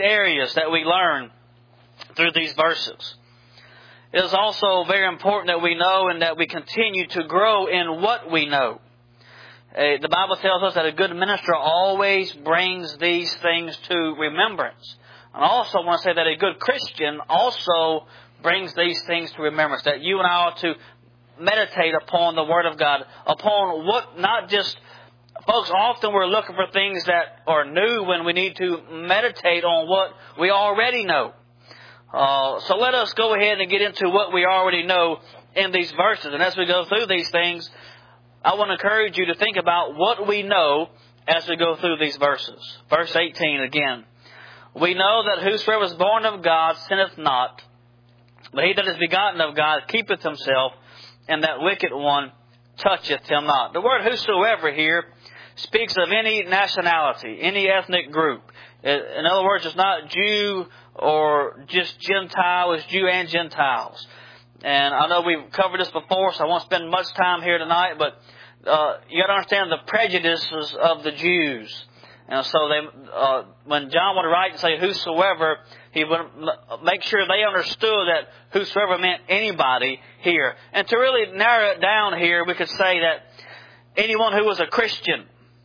areas that we learn through these verses. It is also very important that we know and that we continue to grow in what we know. The Bible tells us that a good minister always brings these things to remembrance. And I also want to say that a good Christian also brings these things to remembrance. That you and I ought to meditate upon the Word of God. Upon what, not just, folks, often we're looking for things that are new when we need to meditate on what we already know. So let us go ahead and get into what we already know in these verses. And as we go through these things, I want to encourage you to think about what we know as we go through these verses. Verse 18 again. We know that whosoever is born of God sinneth not, but he that is begotten of God keepeth himself, and that wicked one toucheth him not. The word whosoever here speaks of any nationality, any ethnic group. In other words, it's not Jew or just Gentile, it's Jew and Gentiles. And I know we've covered this before, so I won't spend much time here tonight, but you got to understand the prejudices of the Jews. And so when John would write and say whosoever, he would make sure they understood that whosoever meant anybody here. And to really narrow it down here, we could say that anyone who was a Christian,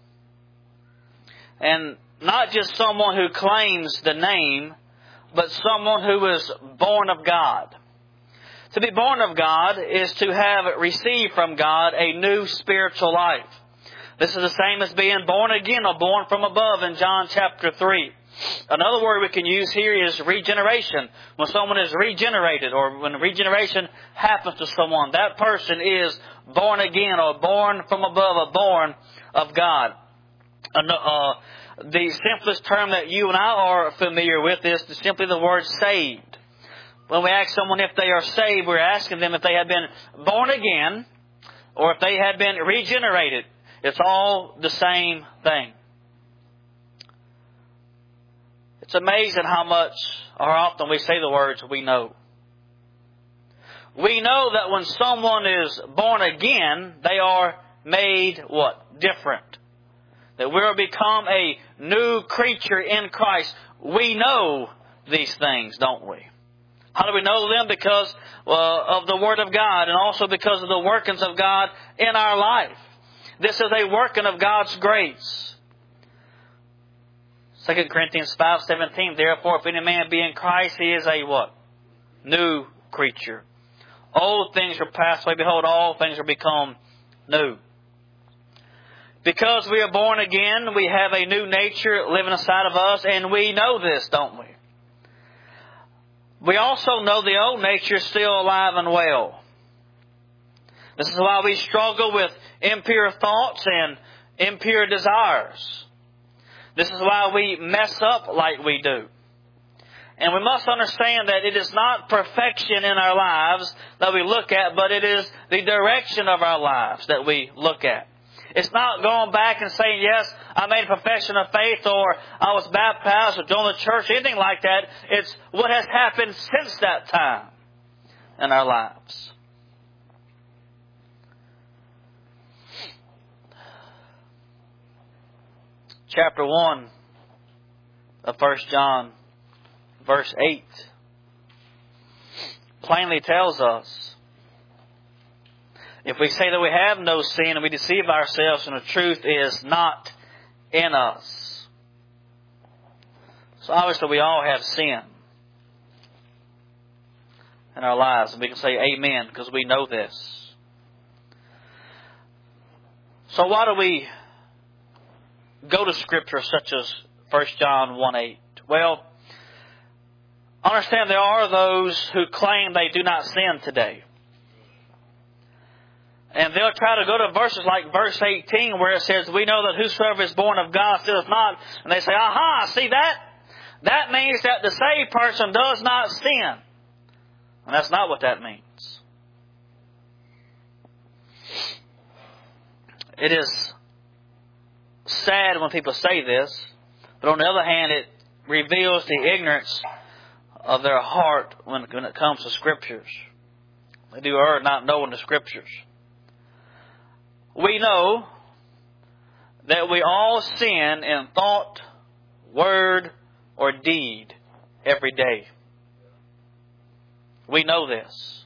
and not just someone who claims the name, but someone who is born of God. To be born of God is to have received from God a new spiritual life. This is the same as being born again or born from above in John chapter 3. Another word we can use here is regeneration. When someone is regenerated or when regeneration happens to someone, that person is born again or born from above or born of God. The simplest term that you and I are familiar with is simply the word saved. When we ask someone if they are saved, we're asking them if they have been born again or if they had been regenerated. It's all the same thing. It's amazing how much or often we say the words we know. We know that when someone is born again, they are made what? Different. That we're become a new creature in Christ. We know these things, don't we? How do we know them? Because of the Word of God and also because of the workings of God in our life. This is a working of God's grace. 2 Corinthians 5:17, therefore, if any man be in Christ, he is a what? New creature. Old things are passed away. Behold, all things are become new. Because we are born again, we have a new nature living inside of us, and we know this, don't we? We also know the old nature is still alive and well. This is why we struggle with impure thoughts and impure desires. This is why we mess up like we do. And we must understand that it is not perfection in our lives that we look at, but it is the direction of our lives that we look at. It's not going back and saying, yes, I made a profession of faith, or I was baptized, or joined the church, anything like that. It's what has happened since that time in our lives. Chapter 1 of 1 John, verse 8, plainly tells us, if we say that we have no sin and we deceive ourselves and the truth is not in us. So obviously we all have sin in our lives. And we can say amen because we know this. So why do we go to Scripture such as 1 John 1:8? Well, understand there are those who claim they do not sin today. And they'll try to go to verses like verse 18 where it says, we know that whosoever is born of God sinneth not. And they say, aha, see that? That means that the saved person does not sin. And that's not what that means. It is sad when people say this, but on the other hand, it reveals the ignorance of their heart when it comes to Scriptures. They do err not knowing the Scriptures. We know that we all sin in thought, word, or deed every day. We know this.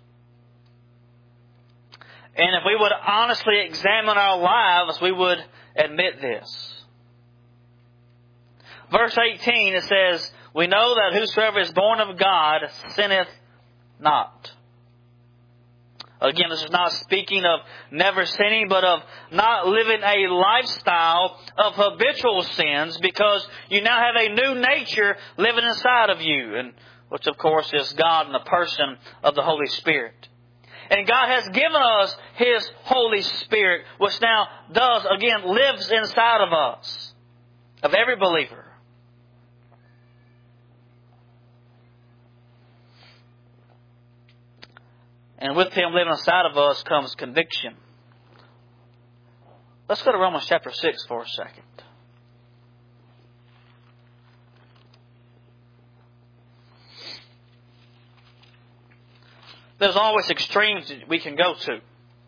And if we would honestly examine our lives, we would admit this. Verse 18, it says, we know that whosoever is born of God sinneth not. Again, this is not speaking of never sinning, but of not living a lifestyle of habitual sins, because you now have a new nature living inside of you, and which of course is God in the person of the Holy Spirit. And God has given us His Holy Spirit, which now lives inside of us, of every believer. And with Him living inside of us comes conviction. Let's go to Romans chapter 6 for a second. There's always extremes that we can go to.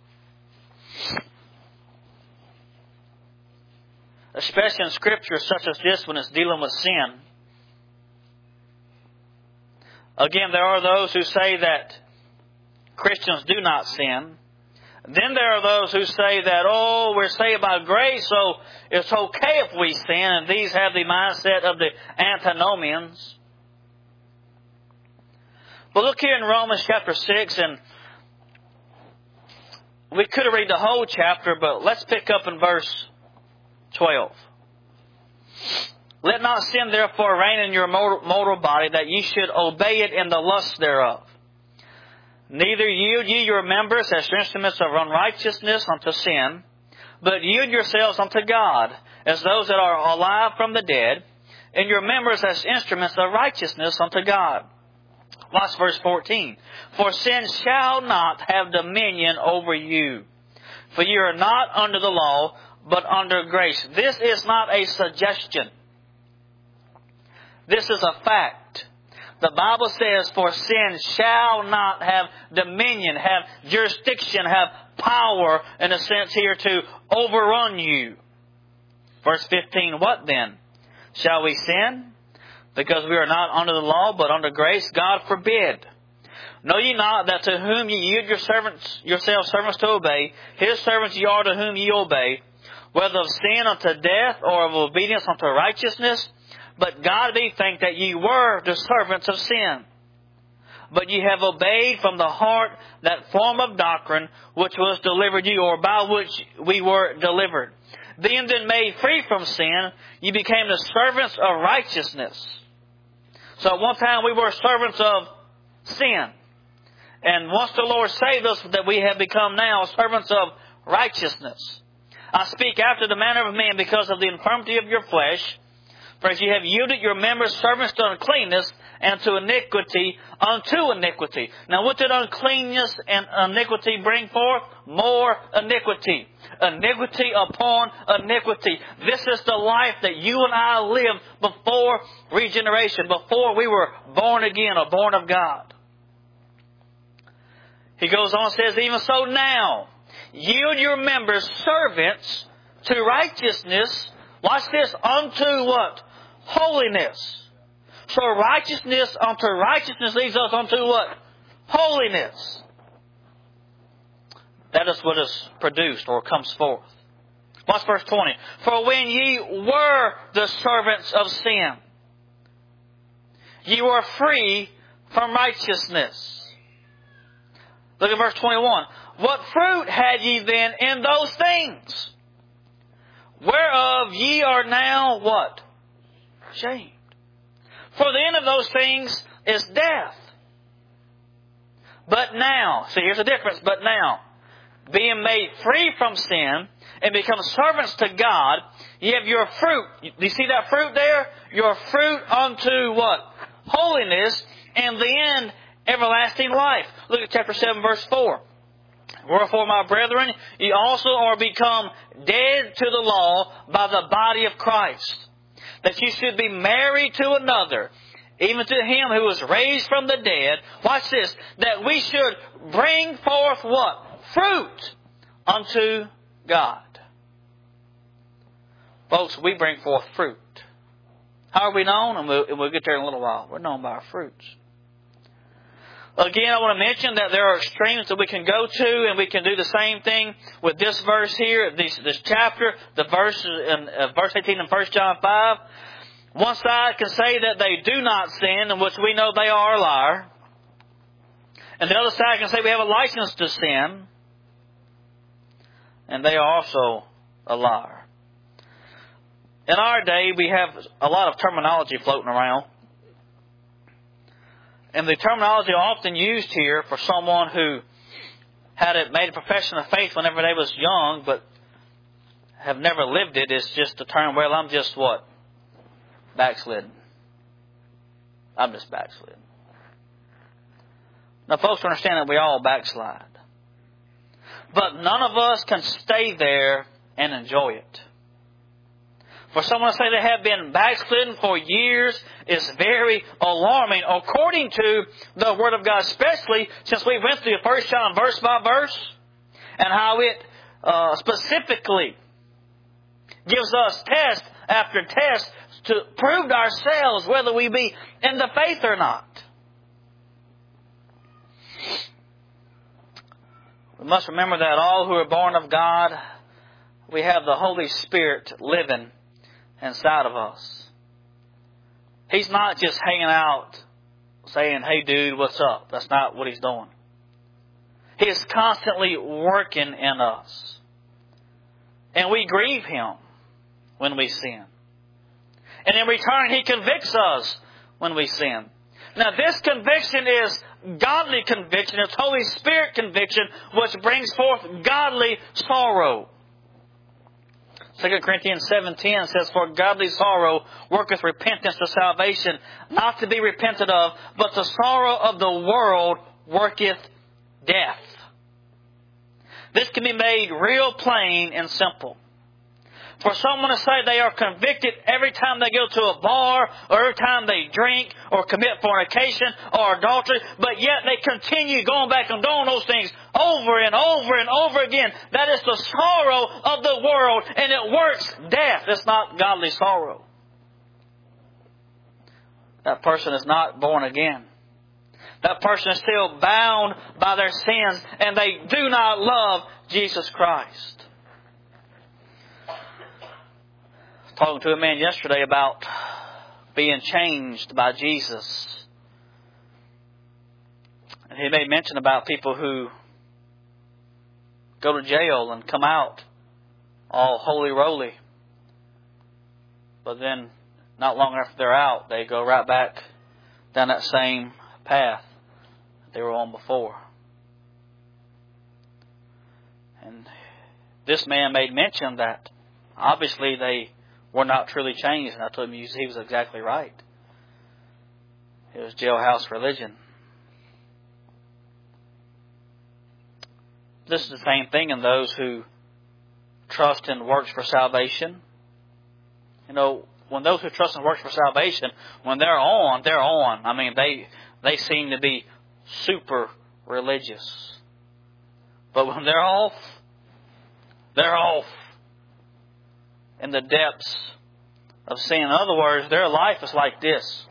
Especially in Scripture such as this when it's dealing with sin. Again, there are those who say that Christians do not sin. Then there are those who say that, we're saved by grace, so it's okay if we sin. And these have the mindset of the antinomians. But look here in Romans chapter 6, and we could have read the whole chapter, but let's pick up in verse 12. Let not sin therefore reign in your mortal body, that ye should obey it in the lust thereof. Neither yield ye your members as instruments of unrighteousness unto sin, but yield yourselves unto God, as those that are alive from the dead, and your members as instruments of righteousness unto God. Watch verse 14. For sin shall not have dominion over you. For you are not under the law, but under grace. This is not a suggestion. This is a fact. The Bible says, for sin shall not have dominion, have jurisdiction, have power, in a sense here, to overrun you. Verse 15, what then? Shall we sin? Because we are not under the law, but under grace? God forbid. Know ye not that to whom ye yield yourselves servants to obey, His servants ye are to whom ye obey, whether of sin unto death, or of obedience unto righteousness? But God be thanked that ye were the servants of sin. But ye have obeyed from the heart that form of doctrine which was delivered you, or by which we were delivered. Being then made free from sin, ye became the servants of righteousness. So at one time we were servants of sin. And once the Lord saved us, that we have become now servants of righteousness. I speak after the manner of men because of the infirmity of your flesh. For as ye have yielded your members servants to uncleanness and to iniquity unto iniquity. Now what did uncleanness and iniquity bring forth? More iniquity. Iniquity upon iniquity. This is the life that you and I lived before regeneration, before we were born again or born of God. He goes on and says, even so now, yield your members servants to righteousness. Watch this, unto what? Holiness. So righteousness unto righteousness leads us unto what? Holiness. That is what is produced or comes forth. Watch verse 20. For when ye were the servants of sin, ye were free from righteousness. Look at verse 21. What fruit had ye then in those things? Whereof ye are now what? Shamed. For the end of those things is death. But now, see here's the difference, but now, being made free from sin and become servants to God, ye have your fruit. Do you see that fruit there? Your fruit unto what? Holiness, and the end, everlasting life. Look at chapter 7, verse 4. Wherefore, my brethren, ye also are become dead to the law by the body of Christ, that ye should be married to another, even to Him who was raised from the dead. Watch this. That we should bring forth what? Fruit unto God. Folks, we bring forth fruit. How are we known? And we'll get there in a little while. We're known by our fruits. Again, I want to mention that there are extremes that we can go to, and we can do the same thing with this verse here, this chapter, the verse in verse 18 in 1 John 5. One side can say that they do not sin, in which we know they are a liar. And the other side can say we have a license to sin, and they are also a liar. In our day, we have a lot of terminology floating around. And the terminology often used here for someone who made a profession of faith whenever they was young, but have never lived it, is just the term, well, I'm just what? Backslidden. I'm just backslidden. Now, folks understand that we all backslide. But none of us can stay there and enjoy it. For someone to say they have been backslidden for years is very alarming, according to the Word of God, especially since we went through 1 John verse by verse, and how it specifically gives us test after test to prove to ourselves whether we be in the faith or not. We must remember that all who are born of God, we have the Holy Spirit living inside of us. He's not just hanging out saying, hey dude, what's up? That's not what He's doing. He is constantly working in us. And we grieve Him when we sin. And in return, He convicts us when we sin. Now this conviction is godly conviction. It's Holy Spirit conviction, which brings forth godly sorrow. 2 Corinthians 7:10 says, for godly sorrow worketh repentance to salvation, not to be repented of, but the sorrow of the world worketh death. This can be made real plain and simple. For someone to say they are convicted every time they go to a bar, or every time they drink, or commit fornication, or adultery, but yet they continue going back and doing those things over and over and over again. That is the sorrow of the world, and it works death. It's not godly sorrow. That person is not born again. That person is still bound by their sins, and they do not love Jesus Christ. Talking to a man yesterday about being changed by Jesus. And he made mention about people who go to jail and come out all holy-roly. But then, not long after they're out, they go right back down that same path that they were on before. And this man made mention that obviously they were not truly changed. And I told him he was exactly right. It was jailhouse religion. This is the same thing in those who trust in works for salvation. You know, when those who trust in works for salvation, when they're on, they're on. I mean, they seem to be super religious. But when they're off in the depths of sin. In other words, their life is like this.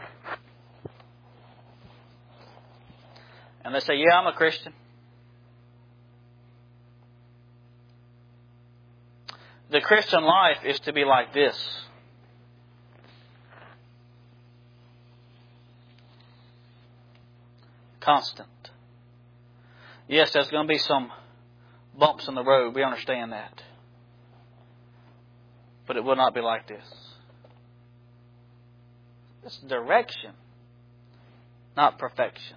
And they say, yeah, I'm a Christian. The Christian life is to be like this. Constant. Yes, there's going to be some bumps in the road. We understand that. But it will not be like this. It's direction, not perfection.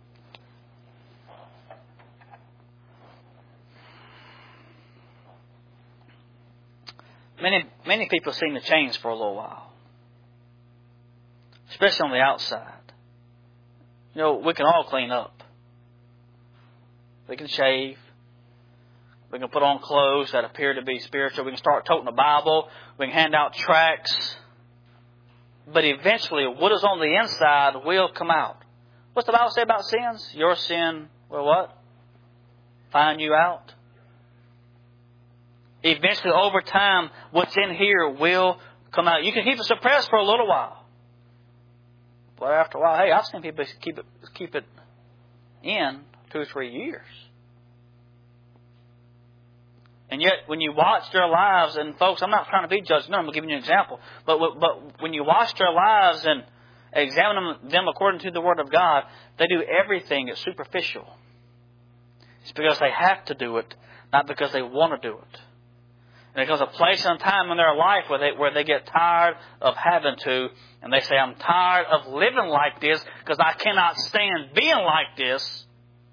Many people seem to change for a little while, especially on the outside. You know, we can all clean up. We can shave. We can put on clothes that appear to be spiritual. We can start toting the Bible. We can hand out tracts. But eventually, what is on the inside will come out. What's the Bible say about sins? Your sin will what? Find you out. Eventually, over time, what's in here will come out. You can keep it suppressed for a little while. But after a while, hey, I've seen people keep it in 2 or 3 years. And yet, when you watch their lives, and folks, I'm not trying to be judgmental, I'm giving you an example. But when you watch their lives and examine them according to the Word of God, they do everything that's superficial. It's because they have to do it, not because they want to do it. And it comes a place and time in their life where they get tired of having to, and they say, I'm tired of living like this because I cannot stand being like this.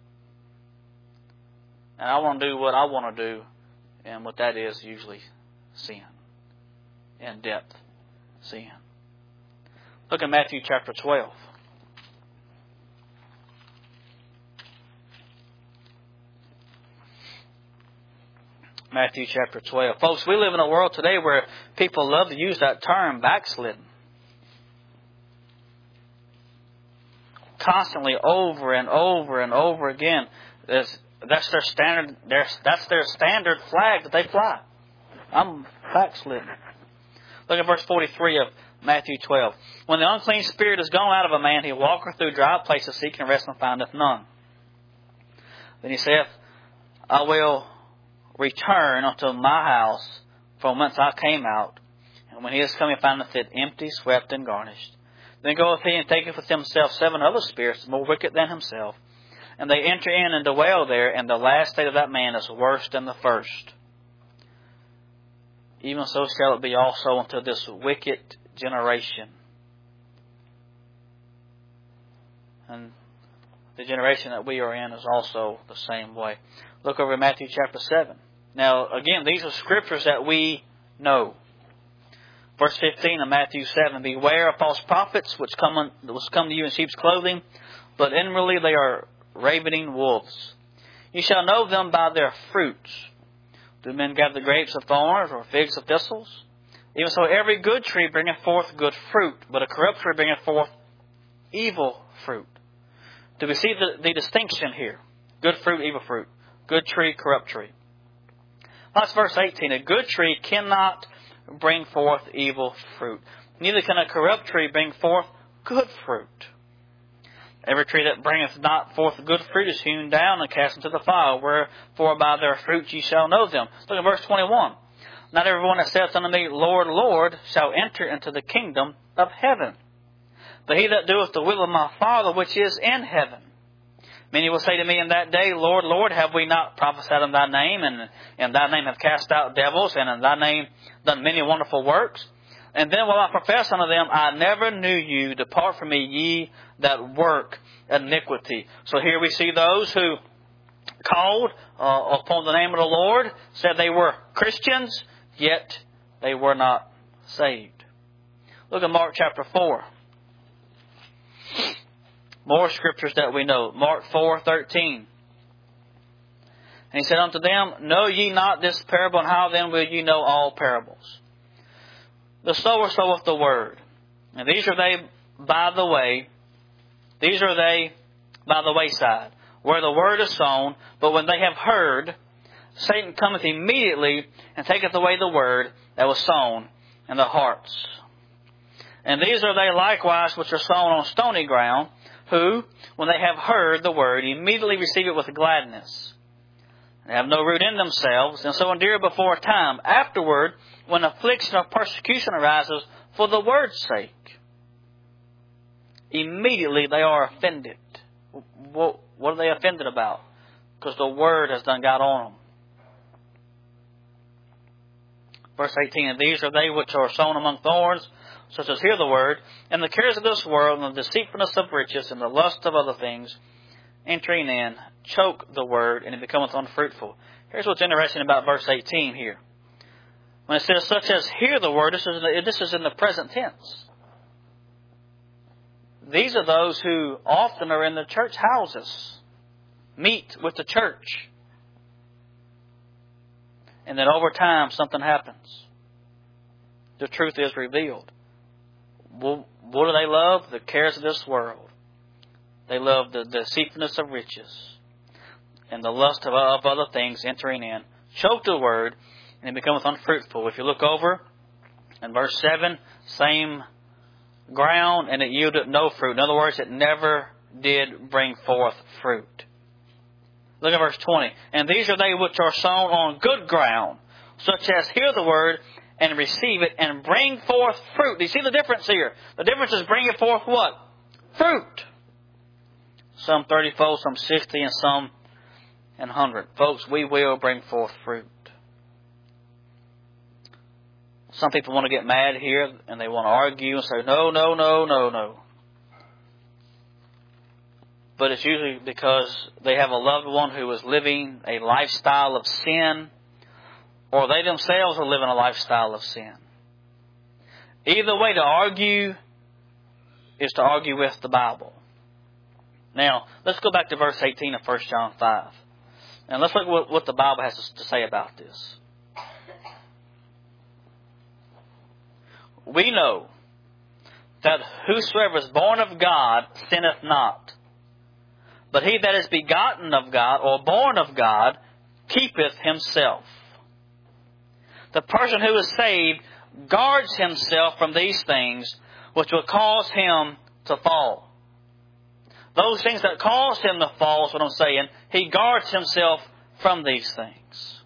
And I want to do what I want to do. And what that is usually sin. In-depth sin. Look at Matthew chapter 12. Matthew chapter 12. Folks, we live in a world today where people love to use that term, backslidden. Constantly, over and over and over again. That's their standard. That's their standard flag that they fly. I'm backslidden. Look at verse 43 of Matthew 12. When the unclean spirit is gone out of a man, he walketh through dry places, seeking rest, and findeth none. Then he saith, I will return unto my house from whence I came out. And when he is come, he findeth it empty, swept, and garnished. Then goeth he and taketh with himself 7 other spirits, more wicked than himself. And they enter in and dwell there, and the last state of that man is worse than the first. Even so shall it be also unto this wicked generation. And the generation that we are in is also the same way. Look over at Matthew chapter 7. Now, again, these are scriptures that we know. Verse 15 of Matthew 7, beware of false prophets which come to you in sheep's clothing, but inwardly they are ravening wolves. You shall know them by their fruits. Do men gather the grapes of thorns or figs of thistles? Even so, every good tree bringeth forth good fruit, but a corrupt tree bringeth forth evil fruit. Do we see the distinction here? Good fruit, evil fruit. Good tree, corrupt tree. That's verse 18. A good tree cannot bring forth evil fruit. Neither can a corrupt tree bring forth good fruit. Every tree that bringeth not forth good fruit is hewn down and cast into the fire. Wherefore by their fruits ye shall know them. Look at verse 21. Not everyone that saith unto me, Lord, Lord, shall enter into the kingdom of heaven, but he that doeth the will of my Father which is in heaven. Many will say to me in that day, Lord, Lord, have we not prophesied in thy name, and in thy name have cast out devils, and in thy name done many wonderful works? And then will I profess unto them, I never knew you. Depart from me, ye that work iniquity. So here we see those who called upon the name of the Lord, said they were Christians, yet they were not saved. Look at Mark chapter 4. More scriptures that we know. Mark 4:13. And he said unto them, know ye not this parable, and how then will ye know all parables? The sower soweth the word. And these are they by the way. These are they by the wayside, where the word is sown. But when they have heard, Satan cometh immediately and taketh away the word that was sown in their hearts. And these are they likewise which are sown on stony ground, who, when they have heard the word, immediately receive it with gladness. They have no root in themselves, and so endure before a time. Afterward, when affliction or persecution arises for the word's sake, immediately they are offended. What are they offended about? Because the word has done got on them. Verse 18, and these are they which are sown among thorns, such as hear the word, and the cares of this world, and the deceitfulness of riches, and the lust of other things, entering in, choke the word, and it becometh unfruitful. Here's what's interesting about verse 18 here. When it says, such as hear the word, this is in the present tense. These are those who often are in the church houses, meet with the church. And then over time, something happens. The truth is revealed. What do they love? The cares of this world. They love the deceitfulness of riches and the lust of other things entering in. Choke the word, and it becometh unfruitful. If you look over In verse 7, same ground, and it yielded no fruit. In other words, it never did bring forth fruit. Look at verse 20. And these are they which are sown on good ground, such as hear the word and receive it and bring forth fruit. Do you see the difference here? The difference is bringing forth what? Fruit. Some 30-fold, some 60, and some 100. Folks, we will bring forth fruit. Some people want to get mad here and they want to argue and say, no, no, no, no, no. But it's usually because they have a loved one who is living a lifestyle of sin, or they themselves are living a lifestyle of sin. Either way, to argue is to argue with the Bible. Now, let's go back to verse 18 of 1 John 5. And let's look at what the Bible has to say about this. We know that whosoever is born of God sinneth not. But he that is begotten of God, or born of God, keepeth himself. The person who is saved guards himself from these things which will cause him to fall. Those things that cause him to fall is what I'm saying. He guards himself from these things.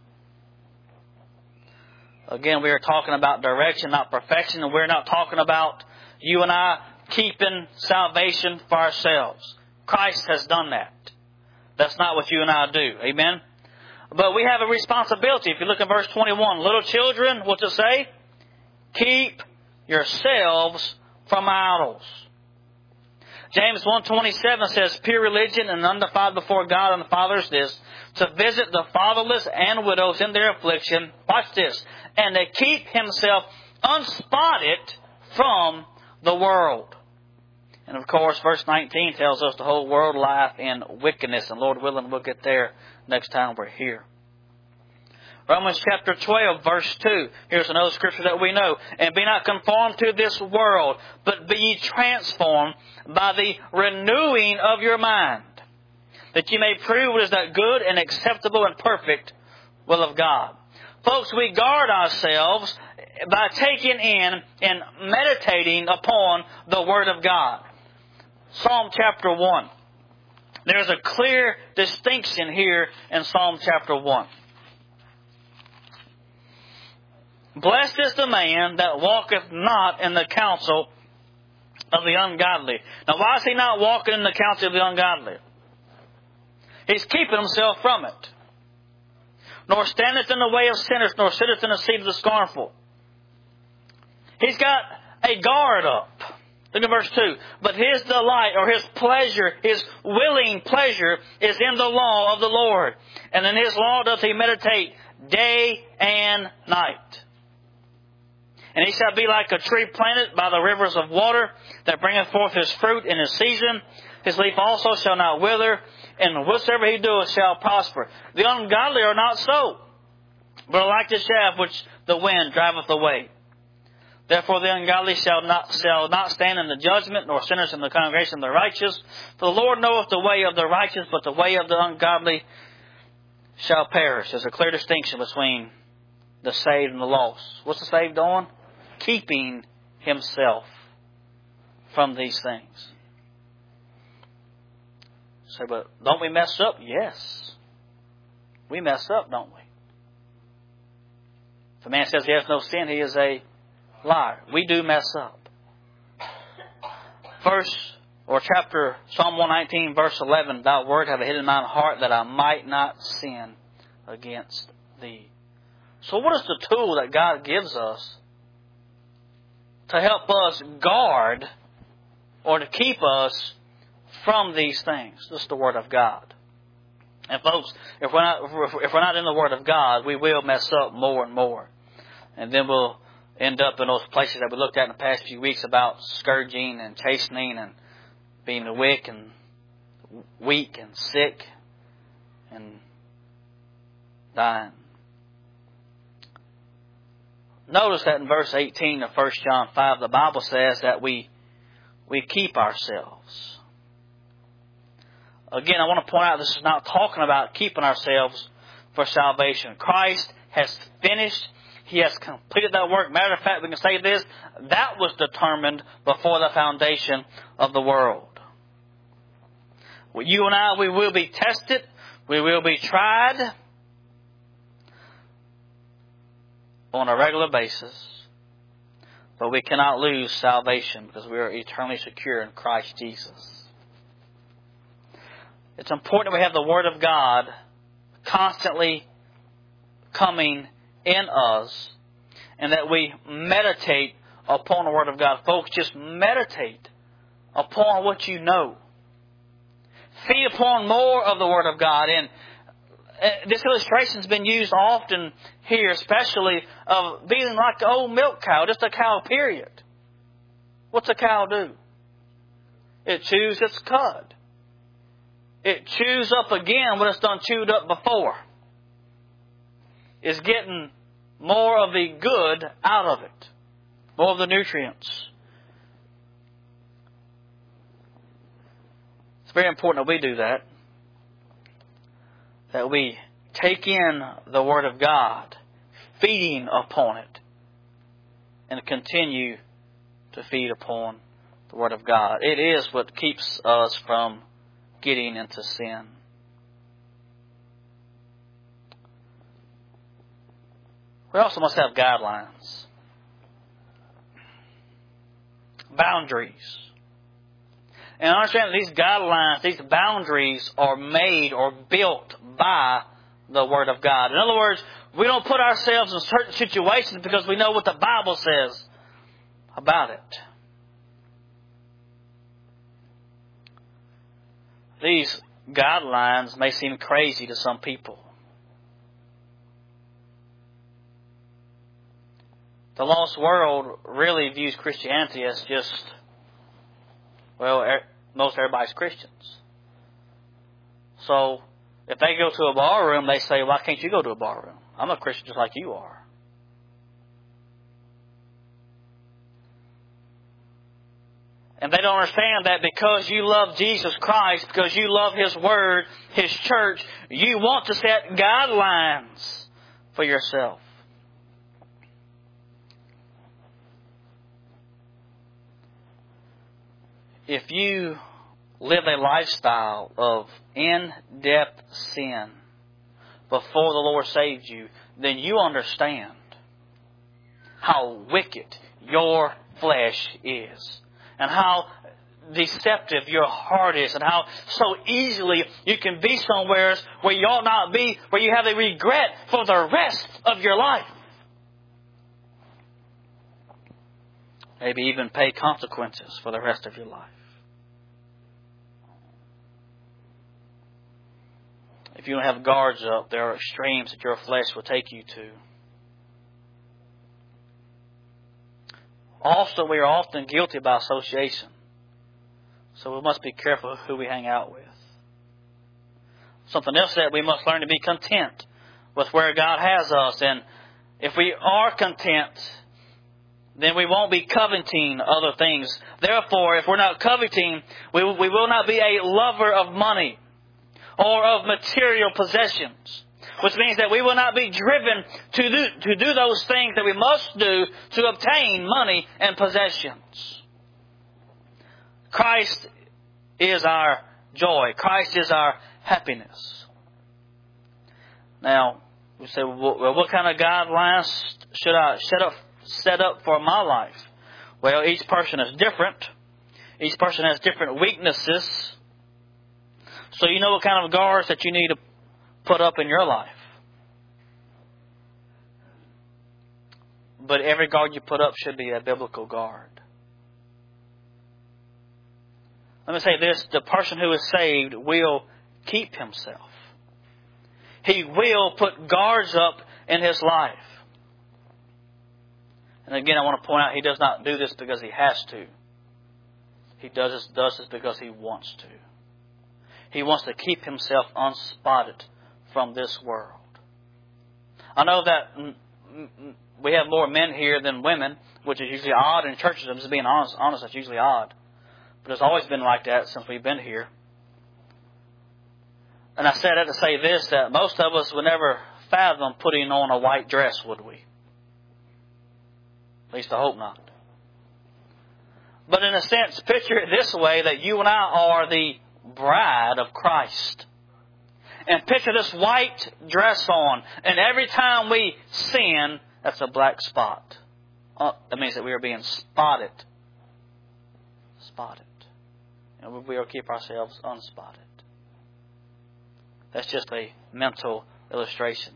Again, we are talking about direction, not perfection, and we're not talking about you and I keeping salvation for ourselves. Christ has done that. That's not what you and I do. Amen? But we have a responsibility. If you look at verse 21, little children, what's it say? Keep yourselves from idols. James 1:27 says, pure religion and undefiled before God and the Father is this, to visit the fatherless and widows in their affliction. Watch this. And to keep himself unspotted from the world. And of course, verse 19 tells us the whole world lieth in wickedness. And Lord willing, we'll get there next time we're here. Romans chapter 12, verse 2. Here's another scripture that we know. And be not conformed to this world, but be ye transformed by the renewing of your mind, that ye may prove what is that good and acceptable and perfect will of God. Folks, we guard ourselves by taking in and meditating upon the Word of God. Psalm chapter 1. There's a clear distinction here in Psalm chapter 1. Blessed is the man that walketh not in the counsel of the ungodly. Now, why is he not walking in the counsel of the ungodly? He's keeping himself from it. Nor standeth in the way of sinners, nor sitteth in the seat of the scornful. He's got a guard up. Look at verse 2. But his delight, or his pleasure, his willing pleasure, is in the law of the Lord. And in his law doth he meditate day and night. And he shall be like a tree planted by the rivers of water, that bringeth forth his fruit in his season. His leaf also shall not wither, and whatsoever he doeth shall prosper. The ungodly are not so, but are like the chaff which the wind driveth away. Therefore the ungodly shall not stand in the judgment, nor sinners in the congregation of the righteous. For the Lord knoweth the way of the righteous, but the way of the ungodly shall perish. There's a clear distinction between the saved and the lost. What's the saved doing? Keeping himself from these things. So, but don't we mess up? Yes. We mess up, don't we? If a man says he has no sin, he is a liar. We do mess up. Psalm 119, verse 11, Thy word have I hid in mine heart, that I might not sin against thee. So what is the tool that God gives us to help us guard or to keep us from these things? This is the Word of God. And folks, if we're not in the Word of God, we will mess up more and more. And then we'll end up in those places that we looked at in the past few weeks about scourging and chastening and being weak and sick and dying. Notice that in verse 18 of 1 John 5, the Bible says that we keep ourselves. Again, I want to point out this is not talking about keeping ourselves for salvation. Christ has finished He has completed that work. Matter of fact, we can say this, that was determined before the foundation of the world. Well, you and I, we will be tested. We will be tried on a regular basis. But we cannot lose salvation because we are eternally secure in Christ Jesus. It's important that we have the Word of God constantly coming in us and that we meditate upon the Word of God. Folks, just meditate upon what you know. Feed upon more of the Word of God. And this illustration has been used often here, especially of being like the old milk cow, just a cow, period. What's a cow do? It chews its cud. It chews up again what it's done chewed up before. It's getting more of the good out of it. More of the nutrients. It's very important that we do that. That we take in the Word of God, feeding upon it, and continue to feed upon the Word of God. It is what keeps us from getting into sin. We also must have guidelines. Boundaries. And understand that these guidelines, these boundaries are made or built by the Word of God. In other words, we don't put ourselves in certain situations because we know what the Bible says about it. These guidelines may seem crazy to some people. The lost world really views Christianity as just, well, most everybody's Christians. So, if they go to a bar room, they say, why can't you go to a bar room? I'm a Christian just like you are. And they don't understand that because you love Jesus Christ, because you love His Word, His church, you want to set guidelines for yourself. If you live a lifestyle of in-depth sin before the Lord saved you, then you understand how wicked your flesh is and how deceptive your heart is and how so easily you can be somewhere where you ought not be, where you have a regret for the rest of your life. Maybe even pay consequences for the rest of your life. If you don't have guards up, there are extremes that your flesh will take you to. Also, we are often guilty by association. So we must be careful who we hang out with. Something else that we must learn to be content with where God has us. And if we are content, then we won't be coveting other things. Therefore, if we're not coveting, we will not be a lover of money or of material possessions, which means that we will not be driven to do those things that we must do to obtain money and possessions. Christ is our joy. Christ is our happiness. Now, we say, well, what kind of guidelines should I set up for my life? Well, each person is different. Each person has different weaknesses. So you know what kind of guards that you need to put up in your life. But every guard you put up should be a biblical guard. Let me say this. The person who is saved will keep himself. He will put guards up in his life. And again, I want to point out, he does not do this because he has to. He does this because he wants to. He wants to keep himself unspotted from this world. I know that we have more men here than women, which is usually odd in churches. I'm just being honest, that's usually odd. But it's always been like that since we've been here. And I said that to say this, that most of us would never fathom putting on a white dress, would we? At least I hope not. But in a sense, picture it this way, that you and I are the bride of Christ. And picture this white dress on. And every time we sin, that's a black spot. That means that we are being spotted. Spotted. And we will keep ourselves unspotted. That's just a mental illustration.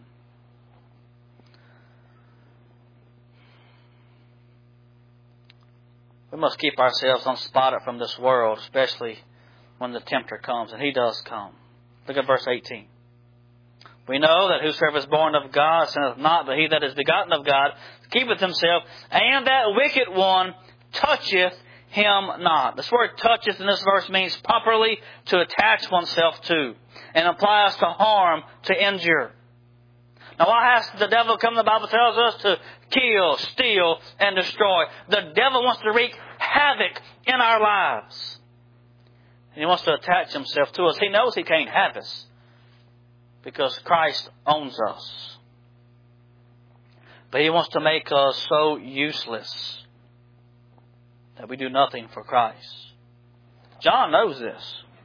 We must keep ourselves unspotted from this world, especially when the tempter comes, and he does come. Look at verse 18. We know that whosoever is born of God sinneth not, but he that is begotten of God keepeth himself, and that wicked one toucheth him not. This word toucheth in this verse means properly to attach oneself to, and applies to harm, to injure. Now, why has the devil come? The Bible tells us to kill, steal, and destroy. The devil wants to wreak havoc in our lives. And he wants to attach himself to us. He knows he can't have us because Christ owns us. But he wants to make us so useless that we do nothing for Christ. John knows this.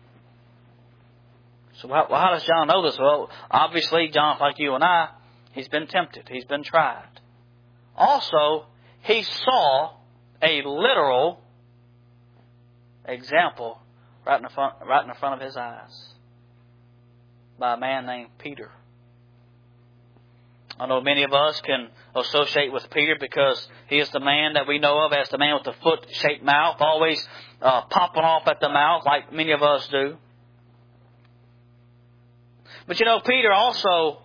So how does John know this? Well, obviously, John, like you and I, he's been tempted. He's been tried. Also, he saw a literal example right in the front of his eyes by a man named Peter. I know many of us can associate with Peter because he is the man that we know of as the man with the foot-shaped mouth, always popping off at the mouth like many of us do. But you know, Peter also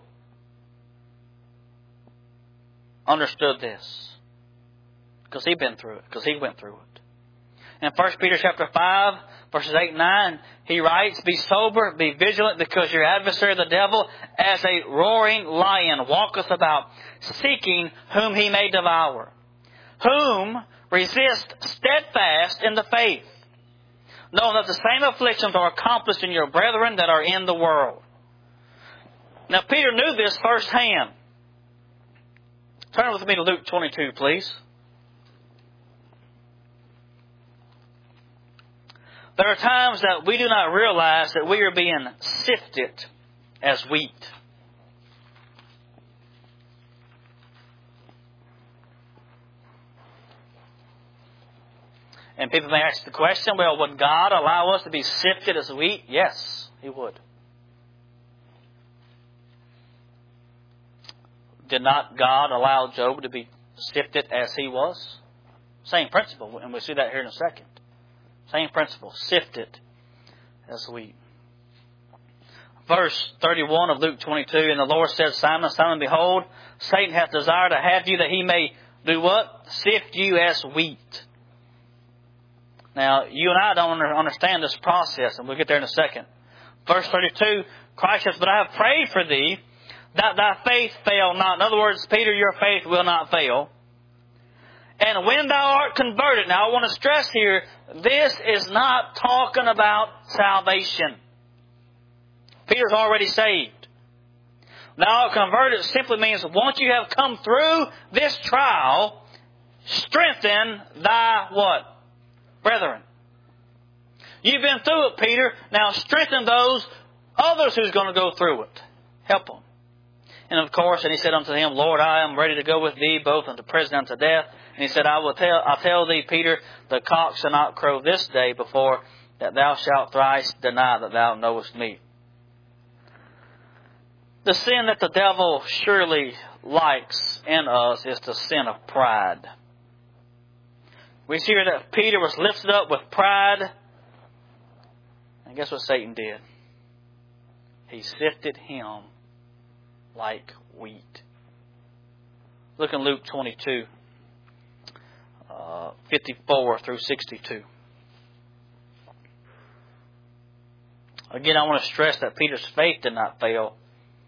understood this because he'd been through it, because he went through it. In 1 Peter chapter 5, verses 8 and 9, he writes, Be sober, be vigilant, because your adversary the devil, as a roaring lion, walketh about, seeking whom he may devour. Whom resist steadfast in the faith, knowing that the same afflictions are accomplished in your brethren that are in the world. Now, Peter knew this firsthand. Turn with me to Luke 22, please. There are times that we do not realize that we are being sifted as wheat. And people may ask the question, well, would God allow us to be sifted as wheat? Yes, He would. Did not God allow Job to be sifted as he was? Same principle, and we'll see that here in a second. Same principle, sifted as wheat. Verse 31 of Luke 22, And the Lord said, Simon, Simon, behold, Satan hath desired to have you, that he may do what? Sift you as wheat. Now, you and I don't understand this process, and we'll get there in a second. Verse 32, Christ says, But I have prayed for thee, that thy faith fail not. In other words, Peter, your faith will not fail. And when thou art converted, now I want to stress here, this is not talking about salvation. Peter's already saved. Thou art converted simply means once you have come through this trial, strengthen thy what? Brethren. You've been through it, Peter. Now strengthen those others who's going to go through it. Help them. And of course, and he said unto him, Lord, I am ready to go with thee, both unto prison and unto death. And he said, I'll tell thee, Peter, the cock shall not crow this day before that thou shalt thrice deny that thou knowest me. The sin that the devil surely likes in us is the sin of pride. We see here that Peter was lifted up with pride. And guess what Satan did? He sifted him like wheat. Look in Luke 22, 54 through 62. Again, I want to stress that Peter's faith did not fail,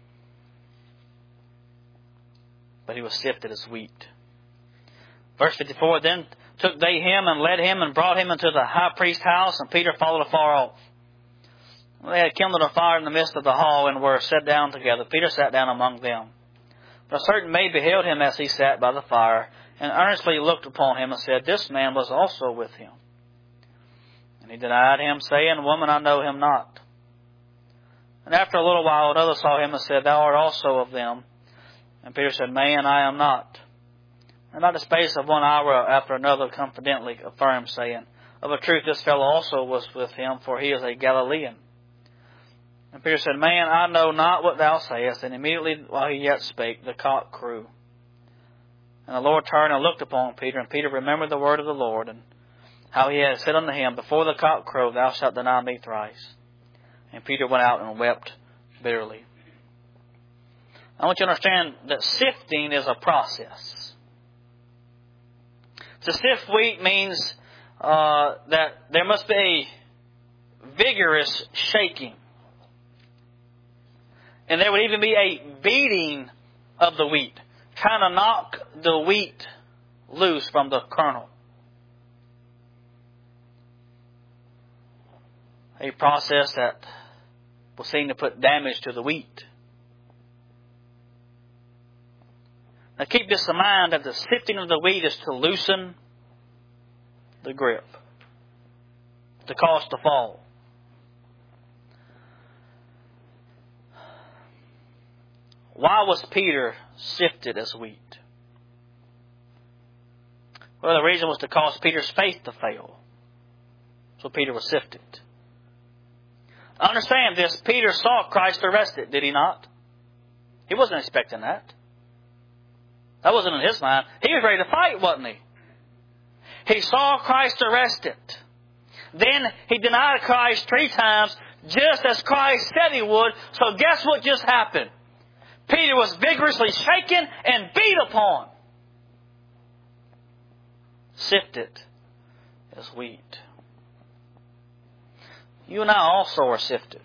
but he was sifted as wheat. Verse 54, Then took they him and led him and brought him into the high priest's house, and Peter followed afar off. They had kindled a fire in the midst of the hall and were set down together. Peter sat down among them. But a certain maid beheld him as he sat by the fire, and earnestly looked upon him and said, This man was also with him. And he denied him, saying, Woman, I know him not. And after a little while another saw him and said, Thou art also of them. And Peter said, Man, I am not. And about the space of 1 hour after another confidently affirmed, saying, Of a truth this fellow also was with him, for he is a Galilean. And Peter said, Man, I know not what thou sayest. And immediately while he yet spake, the cock crew. And the Lord turned and looked upon Peter, and Peter remembered the word of the Lord, and how he had said unto him, Before the cock crow, thou shalt deny me thrice. And Peter went out and wept bitterly. I want you to understand that sifting is a process. To sift wheat means that there must be a vigorous shaking. And there would even be a beating of the wheat, trying to knock the wheat loose from the kernel. A process that will seem to put damage to the wheat. Now keep this in mind, that the sifting of the wheat is to loosen the grip, to cause to fall. Why was Peter sifted as wheat? Well, the reason was to cause Peter's faith to fail. So Peter was sifted. Understand this, Peter saw Christ arrested, did he not? He wasn't expecting that. That wasn't in his mind. He was ready to fight, wasn't he? He saw Christ arrested. Then he denied Christ 3 times, just as Christ said he would. So guess what just happened? Peter was vigorously shaken and beat upon. Sifted as wheat. You and I also are sifted.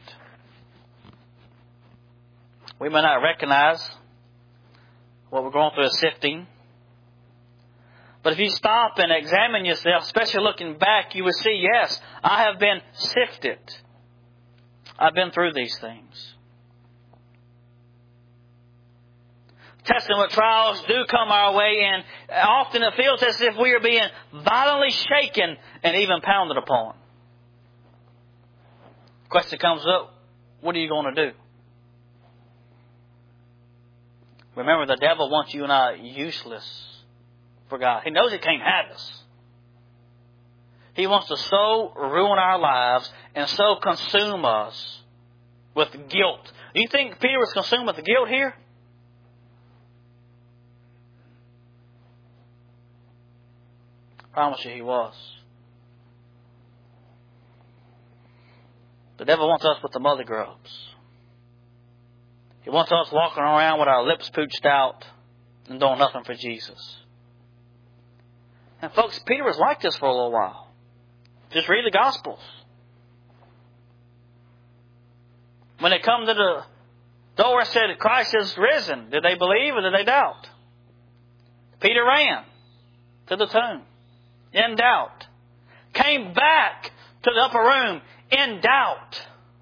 We may not recognize what we're going through as sifting. But if you stop and examine yourself, especially looking back, you will see, yes, I have been sifted. I've been through these things. Testing with trials do come our way, and often it feels as if we are being violently shaken and even pounded upon. The question comes up, what are you going to do? Remember, the devil wants you and I useless for God. He knows he can't have us. He wants to so ruin our lives and so consume us with guilt. Do you think Peter was consumed with the guilt here? I promise you he was. The devil wants us with the mother grubs. He wants us walking around with our lips pooched out and doing nothing for Jesus. And folks, Peter was like this for a little while. Just read the Gospels. When they come to the door and said Christ is risen, did they believe or did they doubt? Peter ran to the tomb in doubt. Came back to the upper room in doubt.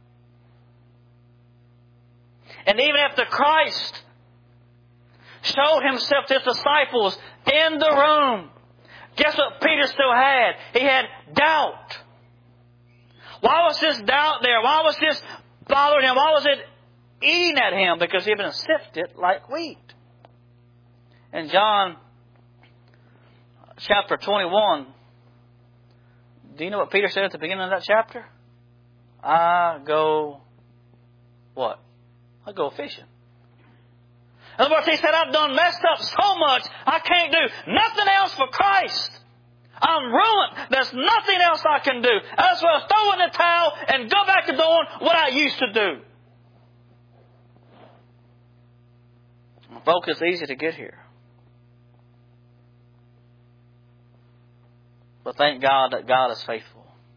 And even after Christ showed himself to his disciples in the room, guess what Peter still had? He had doubt. Why was this doubt there? Why was this bothering him? Why was it eating at him? Because he had been sifted like wheat. In John chapter 21, do you know what Peter said at the beginning of that chapter? I go, what? I go fishing. In other words, he said, I've done messed up so much, I can't do nothing else for Christ. I'm ruined. There's nothing else I can do. As well as throw in the towel and go back to doing what I used to do. Folks, it's easy to get here. But thank God that God is faithful.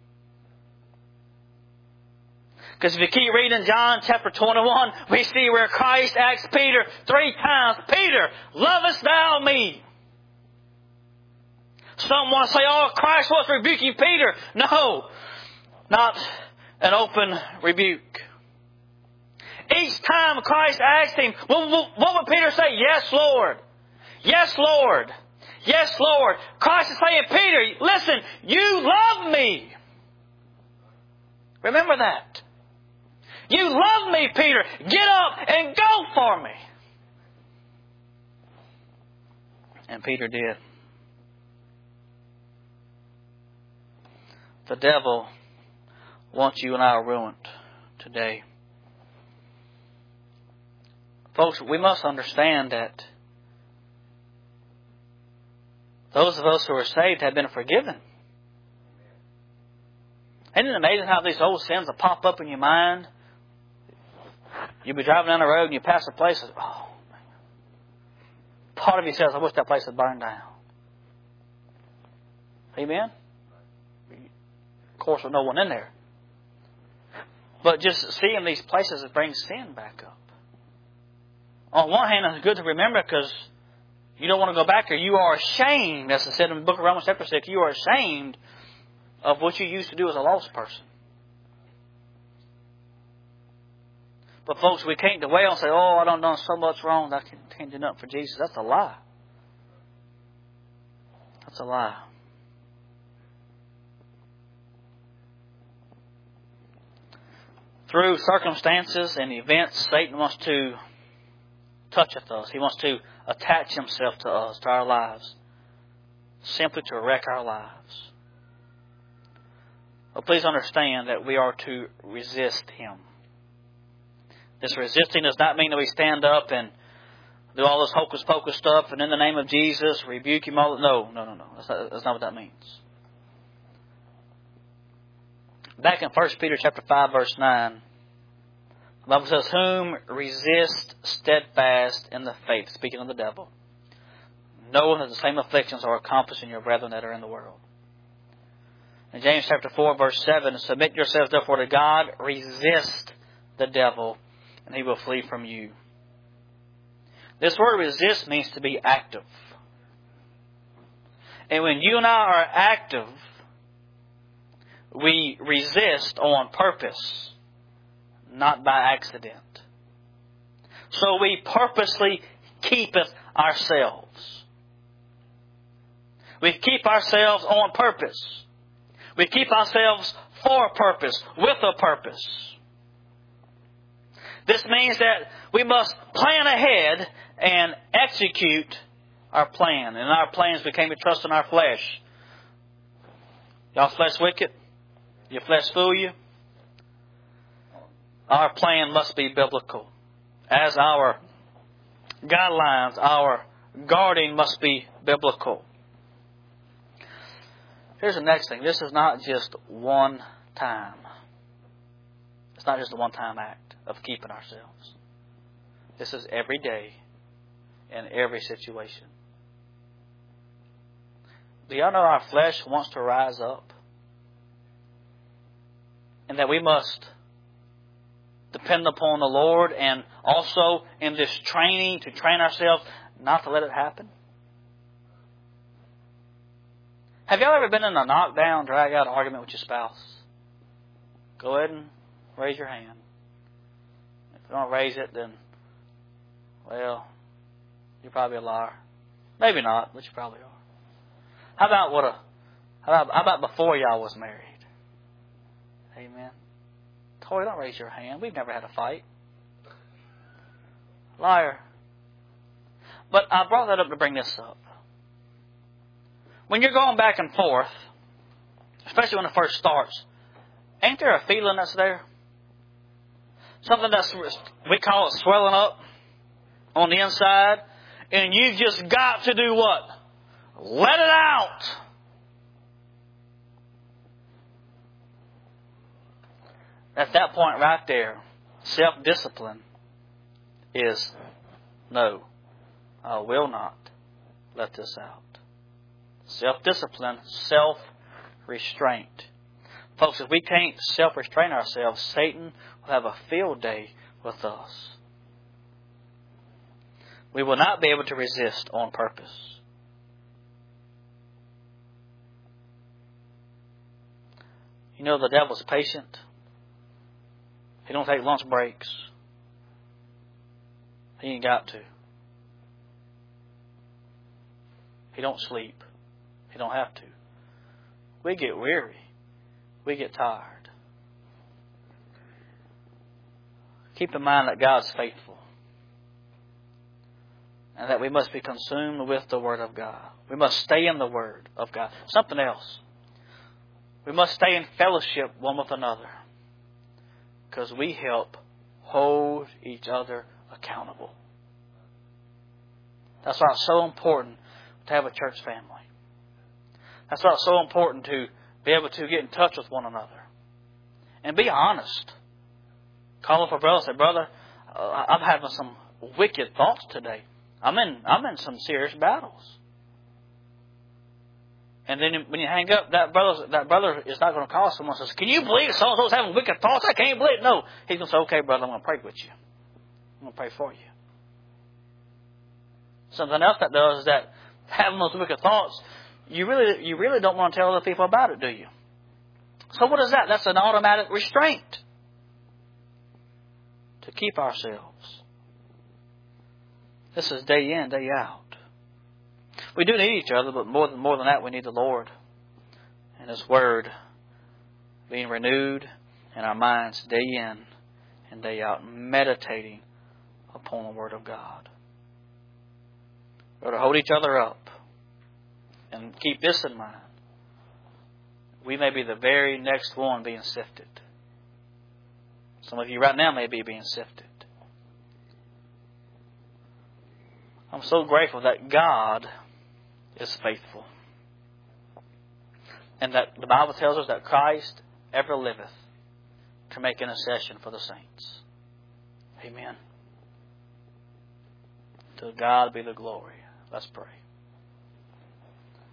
Because if you keep reading John chapter 21, we see where Christ asks Peter 3 times, Peter, lovest thou me? Some want to say, oh, Christ was rebuking Peter. No, not an open rebuke. Each time Christ asked him, what would Peter say? Yes, Lord. Yes, Lord. Yes, Lord. Christ is saying, Peter, listen, you love me. Remember that. You love me, Peter. Get up and go for me. And Peter did. The devil wants you and I ruined today. Folks, we must understand that those of us who are saved have been forgiven. Isn't it amazing how these old sins will pop up in your mind? You'll be driving down the road and you pass a place and, oh, man. Part of you says, I wish that place had burned down. Amen? Of course, with no one in there. But just seeing these places, it brings sin back up. On one hand, it's good to remember because you don't want to go back there. You are ashamed, as it said in the book of Romans chapter 6, you are ashamed of what you used to do as a lost person. But folks, we can't dwell and say, oh, I done so much wrong that I can't do nothing for Jesus. That's a lie. That's a lie. Through circumstances and events, Satan wants to toucheth us. He wants to attach himself to us, to our lives, simply to wreck our lives. But please understand that we are to resist him. This resisting does not mean that we stand up and do all this hocus pocus stuff and in the name of Jesus rebuke him all. No. That's not what that means. Back in 1 Peter chapter 5, verse 9, the Bible says, whom resist steadfast in the faith, speaking of the devil, knowing that the same afflictions are accomplished in your brethren that are in the world. In James chapter 4, verse 7, submit yourselves therefore to God, resist the devil, and he will flee from you. This word resist means to be active. And when you and I are active, we resist on purpose, not by accident. So we purposely keepeth ourselves. We keep ourselves on purpose. We keep ourselves for a purpose, with a purpose. This means that we must plan ahead and execute our plan. And our plans became a trust in our flesh. Y'all flesh wicked? Your flesh fool you? Our plan must be biblical. As our guidelines, our guarding must be biblical. Here's the next thing. This is not just one time. It's not just a one-time act of keeping ourselves. This is every day in every situation. Do y'all know our flesh wants to rise up? And that we must depend upon the Lord and also in this training to train ourselves not to let it happen? Have y'all ever been in a knockdown, drag-out argument with your spouse? Go ahead and raise your hand. If you don't raise it, then, well, you're probably a liar. Maybe not, but you probably are. How about before y'all was married? Amen. Tori, don't raise your hand. We've never had a fight. Liar. But I brought that up to bring this up. When you're going back and forth, especially when it first starts, ain't there a feeling that's there? Something that's, we call it swelling up on the inside. And you've just got to do what? Let it out. At that point right there, self-discipline is, no, I will not let this out. Self-discipline, self-restraint. Folks, if we can't self-restrain ourselves, Satan will have a field day with us. We will not be able to resist on purpose. You know the devil's patient. He don't take lunch breaks. He ain't got to. He don't sleep. He don't have to. We get weary. We get tired. Keep in mind that God's faithful. And that we must be consumed with the Word of God. We must stay in the Word of God. Something else. We must stay in fellowship one with another. Because we help hold each other accountable. That's why it's so important to have a church family. That's why it's so important to be able to get in touch with one another. And be honest. Call up a brother and say, brother, I'm having some wicked thoughts today. I'm in some serious battles. And then when you hang up, that brother is not going to call someone and says, can you believe so-and-so's having wicked thoughts? I can't believe it. No. He's going to say, okay, brother, I'm going to pray with you. I'm going to pray for you. Something else that does is that having those wicked thoughts, you really don't want to tell other people about it, do you? So what is that? That's an automatic restraint to keep ourselves. This is day in, day out. We do need each other, but more than that, we need the Lord and His Word being renewed in our minds day in and day out, meditating upon the Word of God. We're to hold each other up and keep this in mind. We may be the very next one being sifted. Some of you right now may be being sifted. I'm so grateful that God is faithful. And that the Bible tells us that Christ ever liveth to make intercession for the saints. Amen. To God be the glory. Let's pray.